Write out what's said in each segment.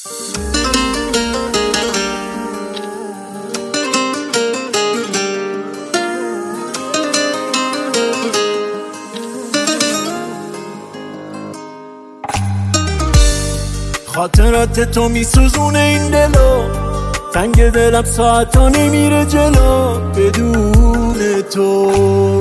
خاطرات تو میسوزونه این دلو، تنگ دلم ساعتا نمیره جلو بدون تو.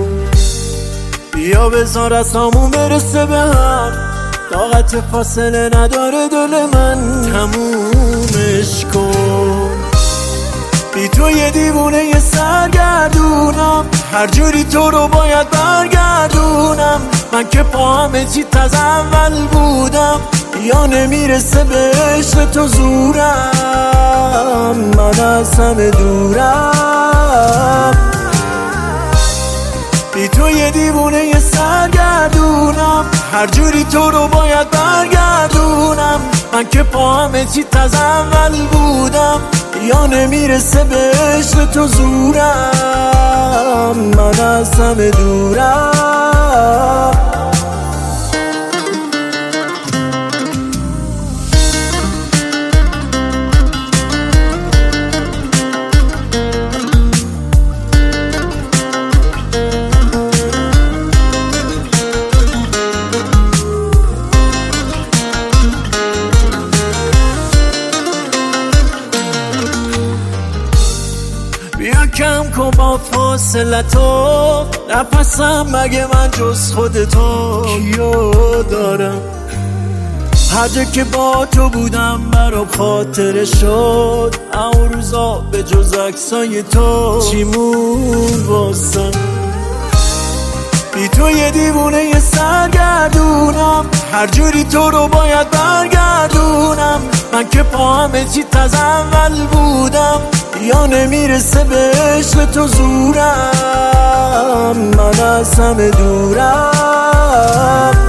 بیا بذار از همون برسه به هم، طاقت فاصله نداره دل من، تمومش کن. بی تو یه دیوونه یه سرگردونم، هر جوری تو رو باید برگردونم. من که پا همه چی از اول بودم، یا نمیرسه به عشق تو زورم، من از همه دورم. بی تو یه دیوونه یه سرگردونم، هر جوری تو رو باید برگردونم. من که پا همه چی از اول بودم، یا نمیرسه به عشق تو زورم، من از همه دورم. بیا کم کن با فاصله تو، نفسم مگه من جز خودتو کیو دارم. هر جا که با تو بودم برام خاطره شد، اون روزا به جز عکسای تو چیمون واسم. بی تو یه دیوونه یه سرگردونم، هر جوری تو رو باید برگردونم. من که پا همه چی از اول بودم، یا نمیرسه به عشق تو زورم، من از همه دورم.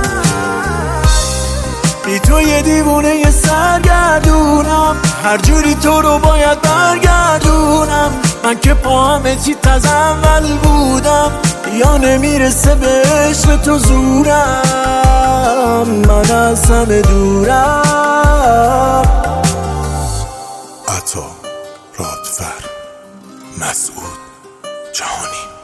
بی تو یه دیوونه یه سرگردونم، هر جوری تو رو باید برگردونم. من که پا همه چی از اول بودم، یا نمیرسه به عشق تو زورم، من از همه دورم. عطا رادفر مسعود جهانی.